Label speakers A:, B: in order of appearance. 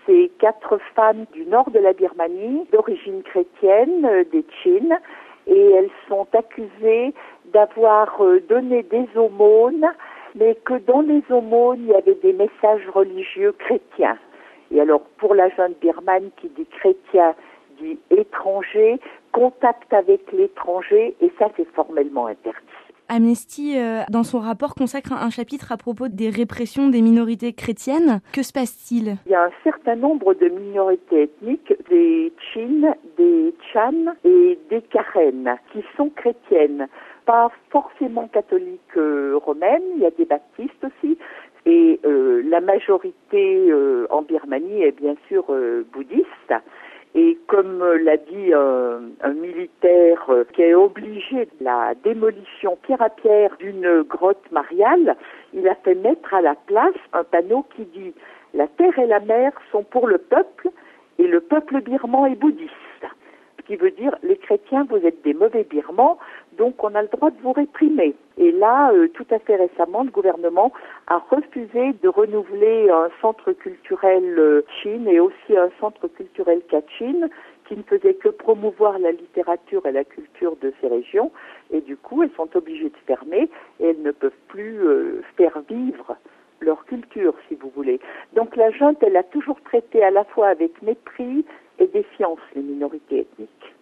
A: C'est 4 femmes du nord de la Birmanie, d'origine chrétienne, des Chin, et elles sont accusées d'avoir donné des aumônes, mais que dans les aumônes, il y avait des messages religieux chrétiens. Et alors, pour la jeune birmane qui dit chrétien, dit étranger, contact avec l'étranger, et ça, c'est formellement interdit.
B: Amnesty, dans son rapport, consacre un chapitre à propos des répressions des minorités chrétiennes. Que se passe-t-il ?
A: Il y a un certain nombre de minorités ethniques, des Chin, des Chan et des Karen, qui sont chrétiennes. Pas forcément catholiques romaines, il y a des baptistes aussi. Et la majorité en Birmanie est bien sûr bouddhiste. Et comme l'a dit un militaire qui est obligé de la démolition pierre à pierre d'une grotte mariale, il a fait mettre à la place un panneau qui dit « La terre et la mer sont pour le peuple et le peuple birman est bouddhiste ». Ce qui veut dire « Les chrétiens, vous êtes des mauvais birmans, donc on a le droit de vous réprimer ». Et là, tout à fait récemment, le gouvernement a refusé de renouveler un centre culturel Chin et aussi un centre culturel Kachin qui ne faisait que promouvoir la littérature et la culture de ces régions. Et du coup, elles sont obligées de fermer et elles ne peuvent plus faire vivre leur culture, si vous voulez. Donc la junte, elle a toujours traité à la fois avec mépris et défiance les minorités ethniques.